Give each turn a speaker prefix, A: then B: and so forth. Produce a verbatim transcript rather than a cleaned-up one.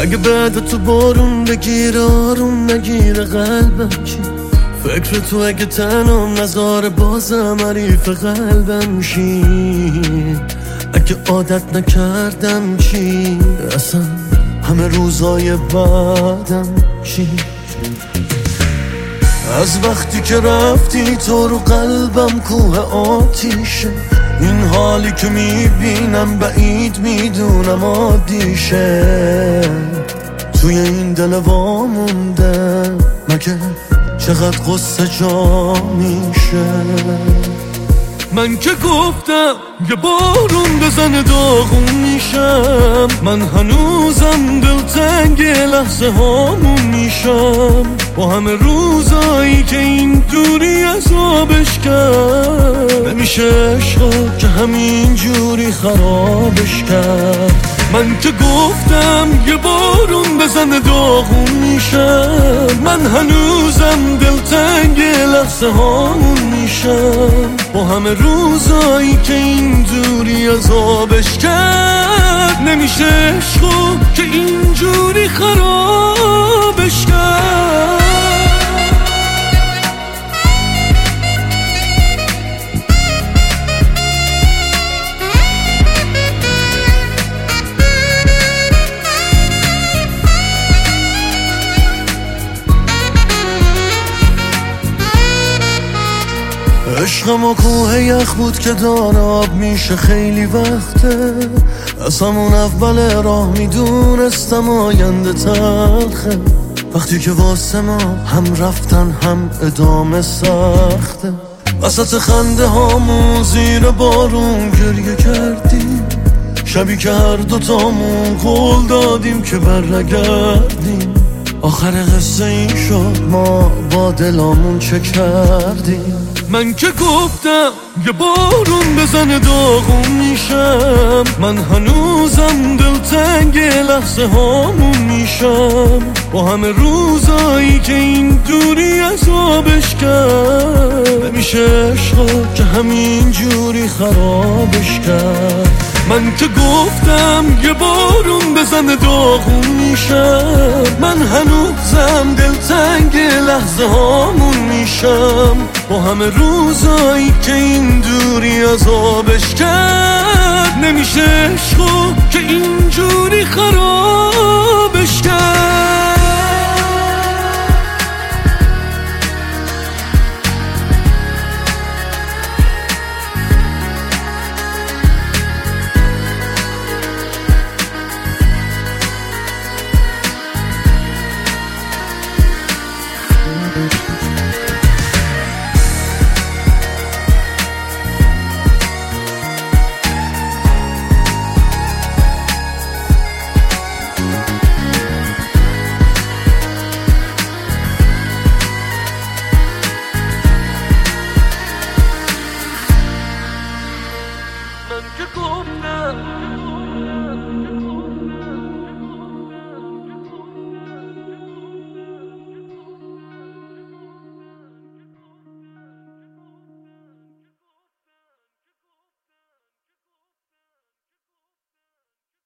A: اگه بعد تو بارون بگیره آروم نگیره قلبم چی؟ فکر تو اگه تنم نذاره بازم حریف قلبم شی؟ اگه عادت نکردم چی؟ اصلا همه روزای بعدم چی؟ از وقتی که رفتی تو رو قلبم کوه آتیشه، این حالی که میبینم بعید میدونم عادیشه، توی این دل وامونده مگه چقدر قصه جا میشه. من که گفتم یه بارون بزنه داغون میشم، من هنوزم دلتنگ لحظه هامون میشم، با همه روزایی که این دوری عذابش کرد، نمیشه عشقا که همین جوری خرابش کرد. من که گفتم یه بارون بزنه داغون میشم، من هنوزم دلتنگ لحظه هامون میشم، با همه روزایی که این دوری عذابش کرد، نمیشه عشقو که اینجوری خرابش کرد. عشقم و کوه یخ بود که داره آب میشه خیلی وقته، از همون اول راه میدونستم آینده تلخه، وقتی که واسه ما هم رفتن هم ادامه سخته، وسط خنده هامون زیر بارون گریه کردیم، شبی که هر دوتامون قول دادیم که برنگردیم، آخر قصه این شد ما با دلامون چه کردیم. من که گفتم یه بارون بزنه داغون میشم، من هنوزم دلتنگ لحظه هامون میشم، با همه روزایی که این دوری عذابش کرد، نمیشه عشقا که همین جوری خرابش کرد. من که گفتم یه بارون بزنه داغون میشم، من هنوزم دلتنگ لحظه هامون میشم، با همه روزایی که این دوری عذابش کرد، نمیشه عشقو که اینجوری خرابش